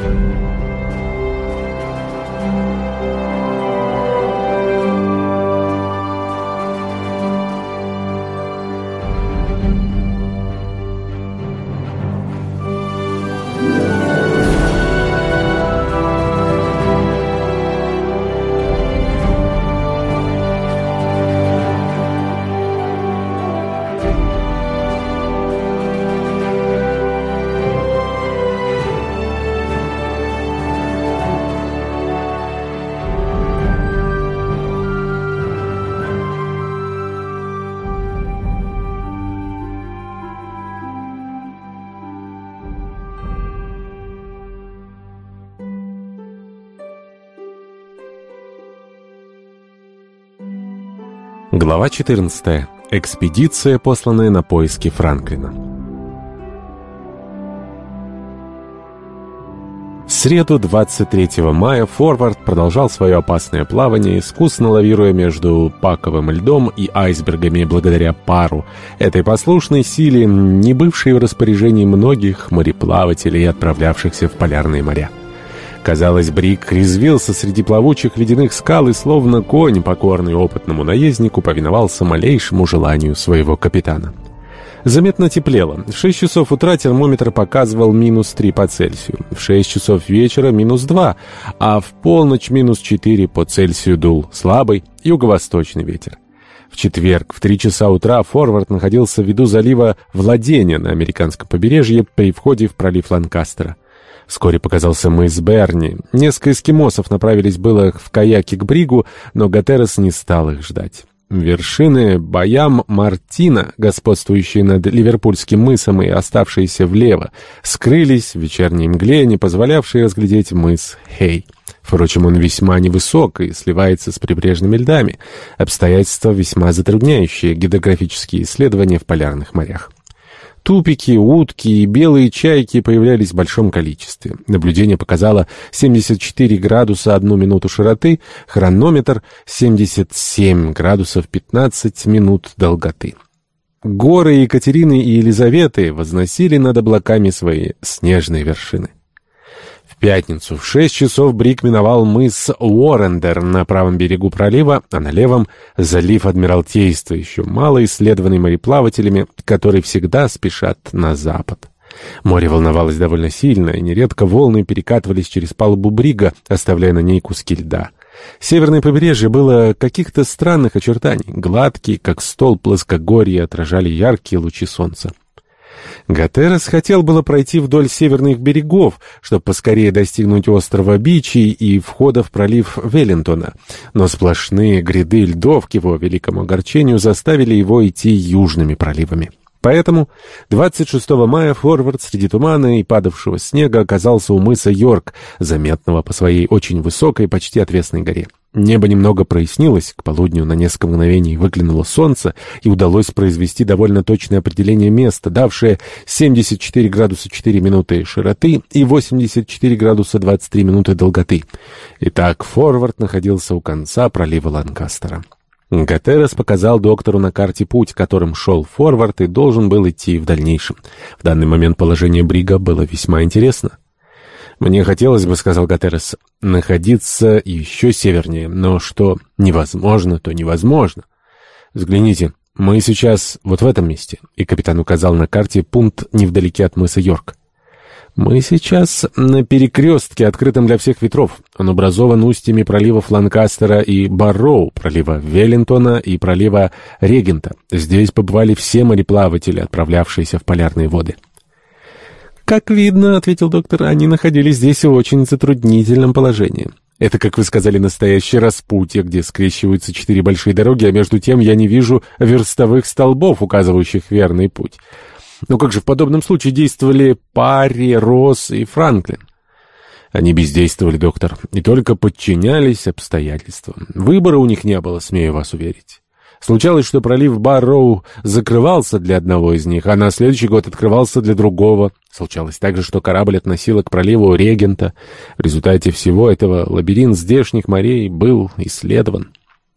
Глава 14. Экспедиция, посланная на поиски Франклина. В среду 23 мая Форвард продолжал свое опасное плавание, искусно лавируя между паковым льдом и айсбергами благодаря пару, этой послушной силе, не бывшей в распоряжении многих мореплавателей, отправлявшихся в полярные моря. Казалось, Бриг резвился среди плавучих ледяных скал и, словно конь, покорный опытному наезднику, повиновался малейшему желанию своего капитана. Заметно теплело. В 6 часов утра термометр показывал -3 по Цельсию, в 6 часов вечера -2, а в полночь -4 по Цельсию дул слабый юго-восточный ветер. В четверг в 3 часа утра Форвард находился в виду залива Владения на американском побережье при входе в пролив Ланкастера. Вскоре показался мыс Берни. Несколько эскимосов направились было в каяке к Бригу, но Гатерос не стал их ждать. Вершины Баям-Мартина, господствующие над Ливерпульским мысом и оставшиеся влево, скрылись в вечерней мгле, не позволявшей разглядеть мыс Хей. Впрочем, он весьма невысок и сливается с прибрежными льдами, обстоятельства весьма затрудняющие гидрографические исследования в полярных морях. Тупики, утки и белые чайки появлялись в большом количестве. Наблюдение показало 74 градуса 1 минуту широты, хронометр 77 градусов 15 минут долготы. Горы Екатерины и Елизаветы возносили над облаками свои снежные вершины. В пятницу в 6 часов Бриг миновал мыс Уоррендер на правом берегу пролива, а на левом — залив Адмиралтейства, еще мало исследованный мореплавателями, которые всегда спешат на запад. Море волновалось довольно сильно, и нередко волны перекатывались через палубу Брига, оставляя на ней куски льда. Северное побережье было каких-то странных очертаний, гладкие, как стол плоскогорья, отражали яркие лучи солнца. Гатерос хотел было пройти вдоль северных берегов, чтобы поскорее достигнуть острова Бичи и входа в пролив Веллингтона, но сплошные гряды льдов, к его великому огорчению, заставили его идти южными проливами. Поэтому 26 мая Форвард среди тумана и падавшего снега оказался у мыса Йорк, заметного по своей очень высокой, почти отвесной горе. Небо немного прояснилось, к полудню на несколько мгновений выглянуло солнце, и удалось произвести довольно точное определение места, давшее 74 градуса 4 минуты широты и 84 градуса 23 минуты долготы. Итак, Форвард находился у конца пролива Ланкастера. Гатерос показал доктору на карте путь, которым шел Форвард и должен был идти в дальнейшем. В данный момент положение Брига было весьма интересно. «Мне хотелось бы, — сказал Гатерос, — находиться еще севернее, но что невозможно, то невозможно. Взгляните, мы сейчас вот в этом месте», и капитан указал на карте пункт невдалеке от мыса Йорк. «Мы сейчас на перекрестке, открытом для всех ветров. Он образован устьями проливов Ланкастера и Барроу, пролива Веллингтона и пролива Регента. Здесь побывали все мореплаватели, отправлявшиеся в полярные воды». «Как видно, — ответил доктор, — они находились здесь в очень затруднительном положении. Это, как вы сказали, настоящее распутье, где скрещиваются 4 большие дороги, а между тем я не вижу верстовых столбов, указывающих верный путь. Но как же в подобном случае действовали Парри, Росс и Франклин?» «Они бездействовали, доктор, и только подчинялись обстоятельствам. Выбора у них не было, смею вас уверить. Случалось, что пролив Барроу закрывался для одного из них, а на следующий год открывался для другого. Случалось также, что корабль относило к проливу Регента. В результате всего этого лабиринт здешних морей был исследован».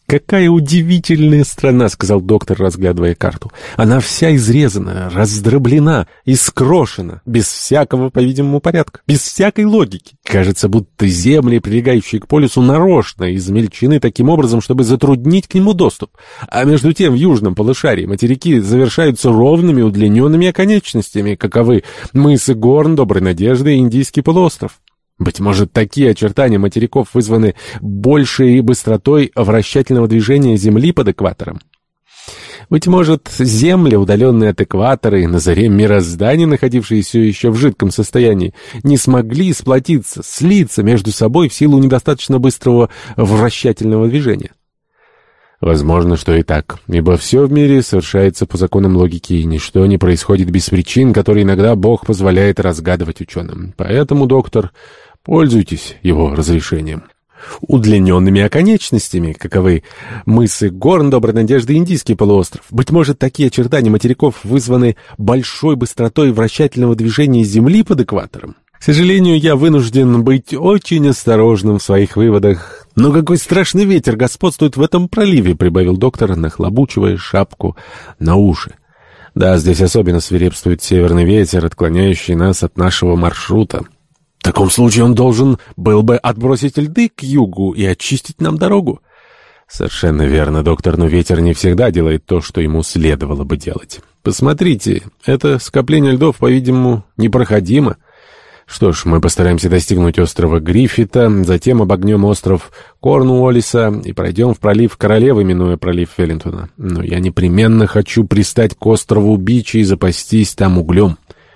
«Какая удивительная страна», — сказал доктор, разглядывая карту. «Она вся изрезана, раздроблена и скрошена, без всякого, по-видимому, порядка, без всякой логики. Кажется, будто земли, прилегающие к полюсу, нарочно измельчены таким образом, чтобы затруднить к нему доступ. А между тем в южном полушарии материки завершаются ровными удлиненными оконечностями, каковы мысы Горн, Доброй Надежды и Индийский полуостров. Быть может, такие очертания материков вызваны большей быстротой вращательного движения Земли под экватором. Быть может, земли, удаленные от экватора и на заре мироздания, находившиеся еще в жидком состоянии, не смогли сплотиться, слиться между собой в силу недостаточно быстрого вращательного движения. Возможно, что и так, ибо все в мире совершается по законам логики, и ничто не происходит без причин, которые иногда Бог позволяет разгадывать ученым. Поэтому, доктор, пользуйтесь его разрешением. Удлиненными оконечностями, каковы мысы Горн, Доброй Надежды и Индийский полуостров. Быть может, такие очертания материков вызваны большой быстротой вращательного движения Земли под экватором. К сожалению, я вынужден быть очень осторожным в своих выводах. Но какой страшный ветер господствует в этом проливе, прибавил доктор, нахлобучивая шапку на уши. Да, здесь особенно свирепствует северный ветер, отклоняющий нас от нашего маршрута. В таком случае он должен был бы отбросить льды к югу и очистить нам дорогу. Совершенно верно, доктор, но ветер не всегда делает то, что ему следовало бы делать. Посмотрите, это скопление льдов, по-видимому, непроходимо. Что ж, мы постараемся достигнуть острова Гриффита, затем обогнем остров Корнуоллиса и пройдем в пролив Королевы, минуя пролив Веллингтона. Но я непременно хочу пристать к острову Бичи и запастись там углем.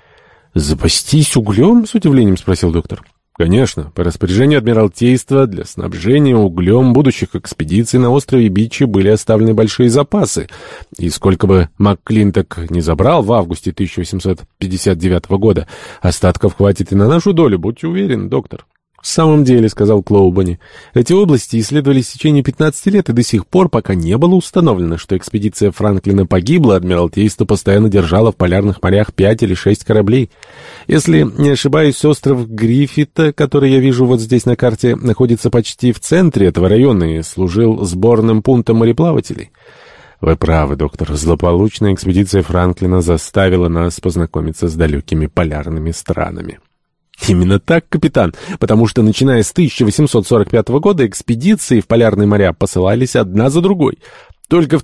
«Запастись углем?» — с удивлением спросил доктор. «Конечно, по распоряжению Адмиралтейства для снабжения углем будущих экспедиций на острове Бичи были оставлены большие запасы, и сколько бы МакКлинток не забрал в августе 1859 года, остатков хватит и на нашу долю, будьте уверены, доктор». «В самом деле», — сказал Клоубани, — «эти области исследовались в течение 15 лет, и до сих пор, пока не было установлено, что экспедиция Франклина погибла, Адмиралтейство постоянно держало в полярных морях 5 или 6 кораблей. Если не ошибаюсь, остров Гриффита, который я вижу вот здесь на карте, находится почти в центре этого района и служил сборным пунктом мореплавателей». «Вы правы, доктор. Злополучная экспедиция Франклина заставила нас познакомиться с далекими полярными странами». «Именно так, капитан, потому что, начиная с 1845 года, экспедиции в полярные моря посылались одна за другой. Только в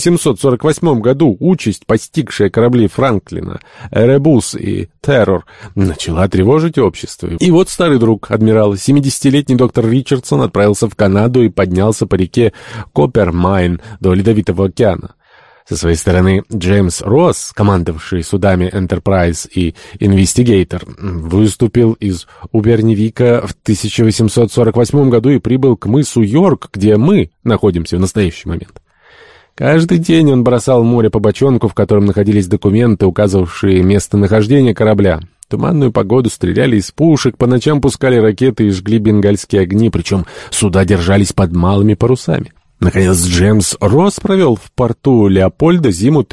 1848 году участь, постигшая корабли Франклина, Эребус и Террор, начала тревожить общество. И вот старый друг, адмирал, 70-летний доктор Ричардсон, отправился в Канаду и поднялся по реке Коппермайн до Ледовитого океана. Со своей стороны, Джеймс Росс, командовавший судами Enterprise и Investigator, выступил из Убернивика в 1848 году и прибыл к мысу Йорк, где мы находимся в настоящий момент. Каждый день он бросал в море по бочонку, в котором находились документы, указывавшие местонахождение корабля. В туманную погоду стреляли из пушек, по ночам пускали ракеты и жгли бенгальские огни, причем суда держались под малыми парусами. Наконец, Джеймс Росс провел в порту Леопольда зиму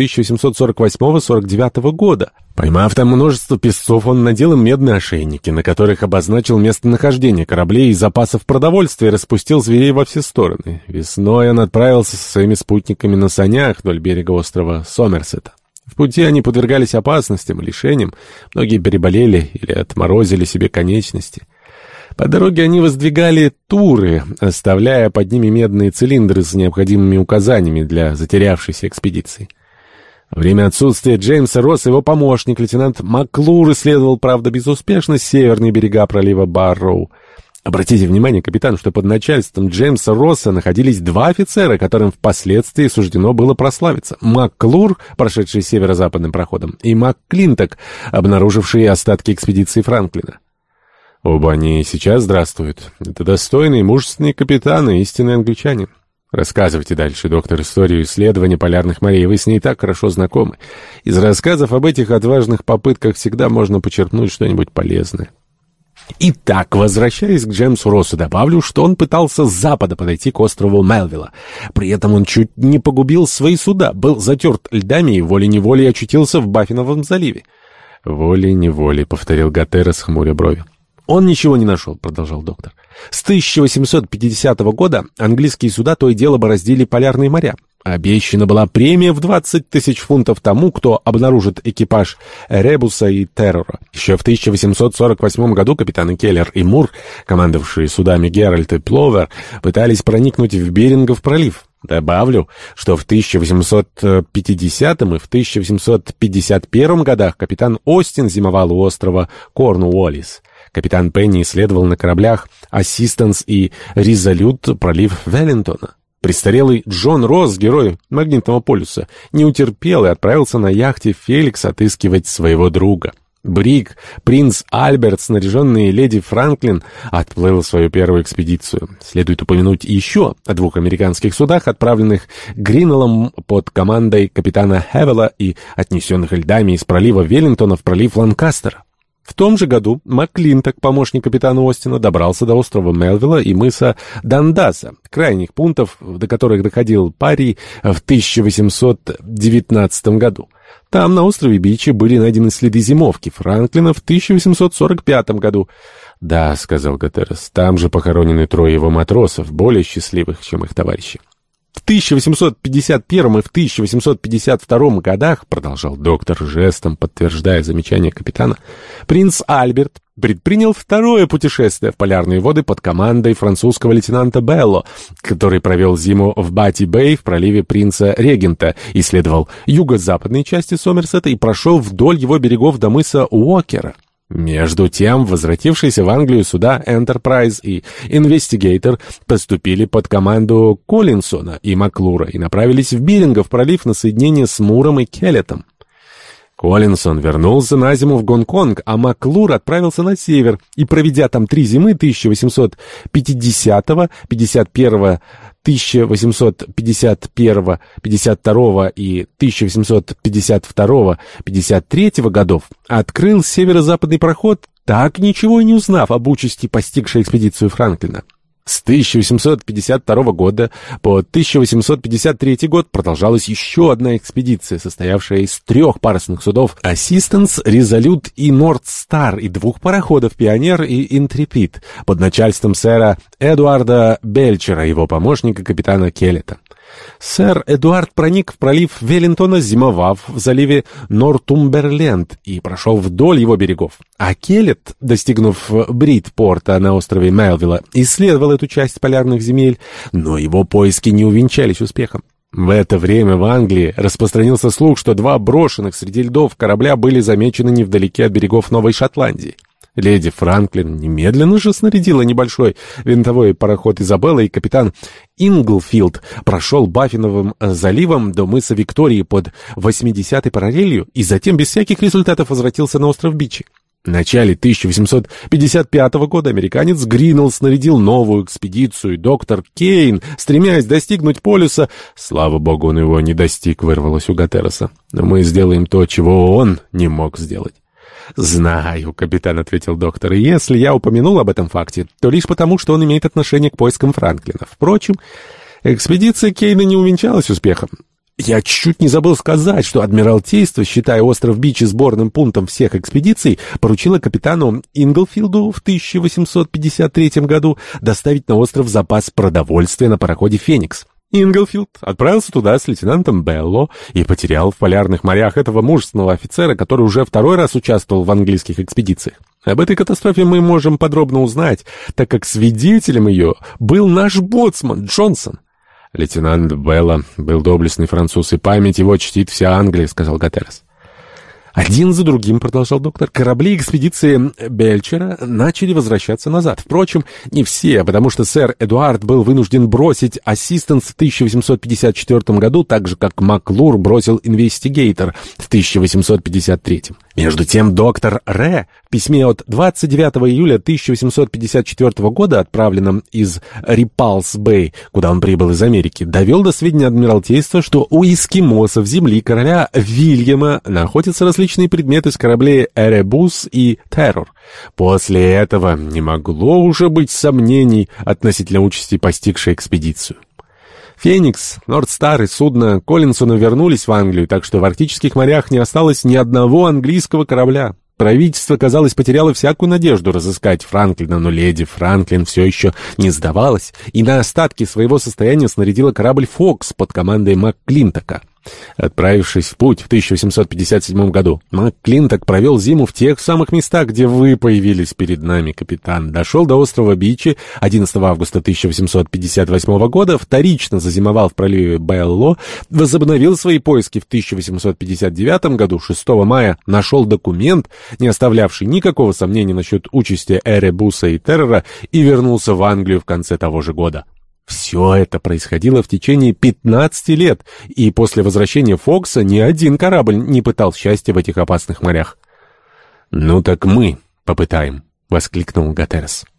1848-49 года. Поймав там множество песцов, он надел им медные ошейники, на которых обозначил местонахождение кораблей и запасов продовольствия, и распустил зверей во все стороны. Весной он отправился со своими спутниками на санях вдоль берега острова Сомерсета. В пути они подвергались опасностям и лишениям, многие переболели или отморозили себе конечности. По дороге они воздвигали туры, оставляя под ними медные цилиндры с необходимыми указаниями для затерявшейся экспедиции. Во время отсутствия Джеймса Росса его помощник, лейтенант Маклур, исследовал, правда, безуспешно северные берега пролива Барроу. Обратите внимание, капитан, что под начальством Джеймса Росса находились два офицера, которым впоследствии суждено было прославиться. Маклур, прошедший северо-западным проходом, и МакКлинток, обнаруживший остатки экспедиции Франклина. Оба они сейчас здравствуют. Это достойные, мужественные капитаны, истинные англичане. Рассказывайте дальше, доктор, историю исследования полярных морей. Вы с ней так хорошо знакомы. Из рассказов об этих отважных попытках всегда можно почерпнуть что-нибудь полезное. Итак, возвращаясь к Джеймсу Россу, добавлю, что он пытался с запада подойти к острову Мелвилла. При этом он чуть не погубил свои суда, был затерт льдами и волей-неволей очутился в Баффиновом заливе. «Волей-неволей», — повторил Гаттерос, хмуря брови. «Он ничего не нашел», — продолжал доктор. «С 1850 года английские суда то и дело бороздили полярные моря. Обещана была премия в 20 тысяч фунтов тому, кто обнаружит экипаж Эребуса и Террора. Еще в 1848 году капитаны Келлер и Мур, командовавшие судами Геральт и Пловер, пытались проникнуть в Берингов пролив. Добавлю, что в 1850 и в 1851 годах капитан Остин зимовал у острова Корнуоллис. Капитан Пенни исследовал на кораблях «Ассистанс» и «Резолют» пролив Веллингтона. Престарелый Джон Росс, герой магнитного полюса, не утерпел и отправился на яхте «Феликс» отыскивать своего друга. Бриг, принц Альберт, снаряженный леди Франклин, отплыл в свою первую экспедицию. Следует упомянуть еще о 2 американских судах, отправленных Гринеллом под командой капитана Хевела и отнесенных льдами из пролива Веллингтона в пролив Ланкастера. В том же году Маклинток, помощник капитана Остина, добрался до острова Мелвилла и мыса Дандаса, крайних пунктов, до которых доходил Парри в 1819 году. Там, на острове Бичи, были найдены следы зимовки Франклина в 1845 году. «Да», — сказал Гаттерос, — «там же похоронены 3 его матросов, более счастливых, чем их товарищи». В 1851 и в 1852 годах, продолжал доктор, жестом подтверждая замечание капитана, принц Альберт предпринял второе путешествие в полярные воды под командой французского лейтенанта Белло, который провел зиму в Бати-Бэй в проливе принца Регента, исследовал юго-западные части Сомерсета и прошел вдоль его берегов до мыса Уокера. Между тем, возвратившиеся в Англию суда Enterprise и Investigator поступили под команду Коллинсона и Маклура и направились в Берингов пролив на соединение с Муром и Келлетом. Коллинсон вернулся на зиму в Гонконг, а Маклур отправился на север и, проведя там 3 зимы 1850, 51, 1851, 52 и 1852-53 годов, открыл северо-западный проход, так ничего и не узнав об участи, постигшей экспедицию Франклина. С 1852 года по 1853 год продолжалась еще одна экспедиция, состоявшая из 3 парусных судов «Ассистанс», «Резолют» и «Норд Стар» и 2 пароходов «Пионер» и «Интрепид» под начальством сэра Эдуарда Бельчера, его помощника капитана Келлета. Сэр Эдуард проник в пролив Веллингтона, зимовав в заливе Нортумберленд, и прошел вдоль его берегов. А Келлет, достигнув Бритпорта на острове Мелвилла, исследовал эту часть полярных земель, но его поиски не увенчались успехом. В это время в Англии распространился слух, что 2 брошенных среди льдов корабля были замечены невдалеке от берегов Новой Шотландии. Леди Франклин немедленно же снарядила небольшой винтовой пароход «Изабелла», и капитан Инглфилд прошел Баффиновым заливом до мыса Виктории под 80-й параллелью и затем без всяких результатов возвратился на остров Бичи. В начале 1855 года американец Гринелл снарядил новую экспедицию, и доктор Кейн, стремясь достигнуть полюса, слава богу, он его не достиг, вырвалось у Гаттероса. Но мы сделаем то, чего он не мог сделать. «Знаю, капитан», — ответил доктор, — «и если я упомянул об этом факте, то лишь потому, что он имеет отношение к поискам Франклина. Впрочем, экспедиция Кейна не увенчалась успехом. Я чуть не забыл сказать, что Адмиралтейство, считая остров Бичи сборным пунктом всех экспедиций, поручило капитану Инглфилду в 1853 году доставить на остров запас продовольствия на пароходе «Феникс». Инглфилд отправился туда с лейтенантом Белло и потерял в полярных морях этого мужественного офицера, который уже 2-й раз участвовал в английских экспедициях. Об этой катастрофе мы можем подробно узнать, так как свидетелем ее был наш боцман Джонсон. «Лейтенант Белло был доблестный француз, и память его чтит вся Англия», — сказал Гаттерос. Один за другим, продолжал доктор, корабли экспедиции Бельчера начали возвращаться назад. Впрочем, не все, потому что сэр Эдуард был вынужден бросить «Ассистанс» в 1854 году, так же, как Маклур бросил «Инвестигейтор» в 1853. Между тем, доктор Ре в письме от 29 июля 1854 года, отправленном из Рипалс-Бэй, куда он прибыл из Америки, довел до сведения Адмиралтейства, что у эскимосов земли короля Вильяма находятся различные предметы с кораблей «Эребус» и «Террор». После этого не могло уже быть сомнений относительно участи, постигшей экспедицию. «Феникс», «Норд-Стар» и судно Коллинсона вернулись в Англию, так что в арктических морях не осталось ни одного английского корабля. Правительство, казалось, потеряло всякую надежду разыскать Франклина, но леди Франклин все еще не сдавалась и на остатки своего состояния снарядила корабль «Фокс» под командой МакКлинтока. Отправившись в путь в 1857 году, МакКлинток провел зиму в тех самых местах, где вы появились перед нами, капитан. Дошел до острова Бичи 11 августа 1858 года, вторично зазимовал в проливе Белло, возобновил свои поиски в 1859 году, 6 мая нашел документ, не оставлявший никакого сомнения насчет участи Эребуса и Террора, и вернулся в Англию в конце того же года. Все это происходило в течение 15 лет, и после возвращения Фокса ни один корабль не пытал счастья в этих опасных морях. «Ну так мы попытаем», — воскликнул Гатерес.